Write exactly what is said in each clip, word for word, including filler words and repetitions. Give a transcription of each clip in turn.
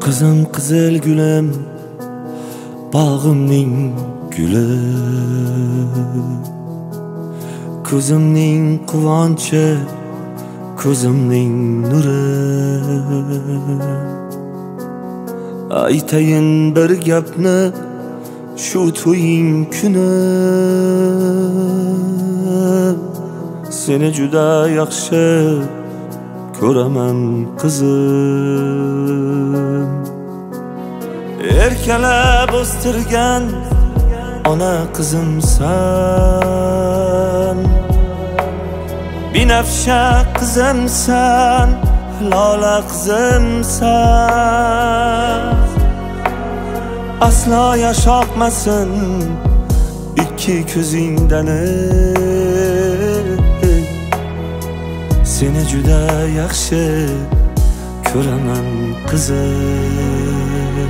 Qizim qizil gulim, bog'imning guli, ko'zimning quvonchi, ko'zimning nuri. Aytayin bir gapni shu to'ying kuni, seni juda yaxshi ko'raman qizim. Erkalab o'stirgan ona qizimsan, binafsha qizimsan, lola qizimsan. Aslo yashoqmasin ikki ko'zingdan, seni juda yaxshi ko'raman qizim.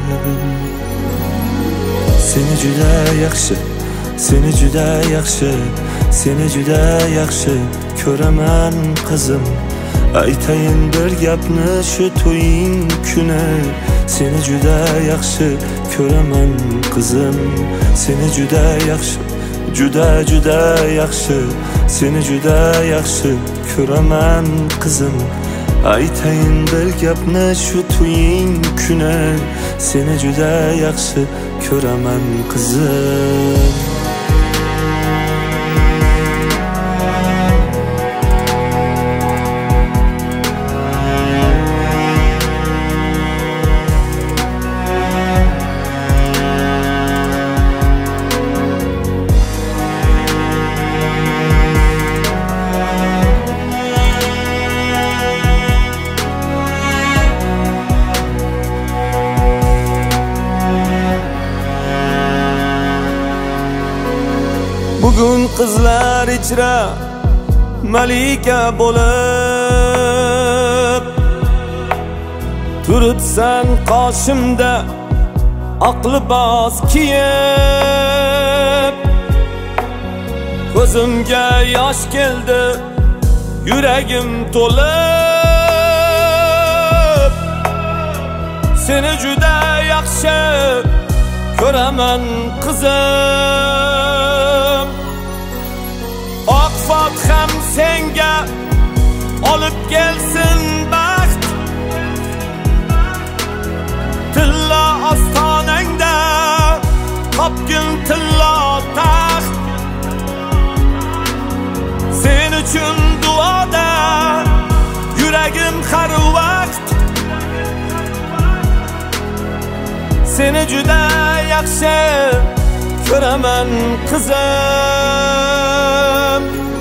Seni juda yaxshi, seni juda yaxshi, seni juda yaxshi ko'raman qizim. Aytayin bir gapni shu to'ying kuni, seni juda yaxshi ko'raman qizim. Seni juda yaxshi, juda juda yaxshi, seni juda yaxshi ko'raman qizim. Aytayin bir gapni shu to'ying kuni, seni juda yaxshi ko'raman qizim. Bugun qizlar ichra malika bo'lib turibsan qoshimda, aqli boz kiyib. Ko'zimga yosh keldi, yuragim to'lib. Seni juda yaxshi ko'raman qizim. Oq fotham senga olib kelsin baxt, tilla ostonangda topgin tilla taxt. Sen uchun duoda yuragim har vaqt. Seni juda yaxshi ko'raman qizim.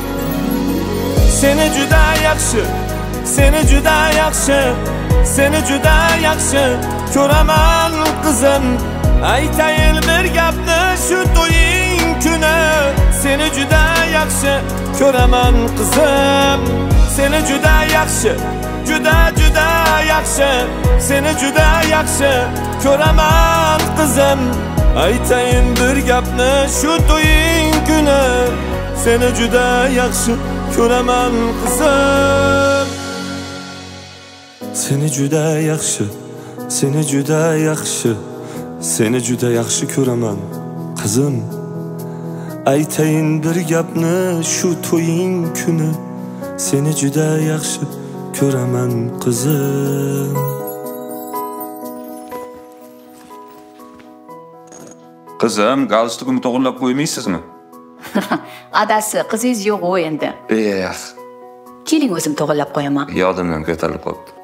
Seni juda yaxshi, seni juda yaxshi, seni juda yaxshi ko'raman qizim. Aytayin bir gapni shu to'ying kuni, seni juda yaxshi ko'raman qizim. Seni juda yaxshi, juda juda yaxshi, seni juda yaxshi ko'raman qizim. Aytayin bir gapni shu to'ying kuni, seni juda yaxshi ko'raman qizim. Seni juda yaxshi, seni juda yaxshi, seni juda yaxshi ko'raman qizim. Aytayin bir gapni shu to'ying kuni, seni juda yaxshi ko'raman qizim. Qizim, galstukimni to'g'irlab qo'ymaysizmi? Adasi, qizingiz yo'q-ku endi. Eh, Keling o'zim to'g'irlab qo'yaman. yodimdan ko'tarilib qolibdi.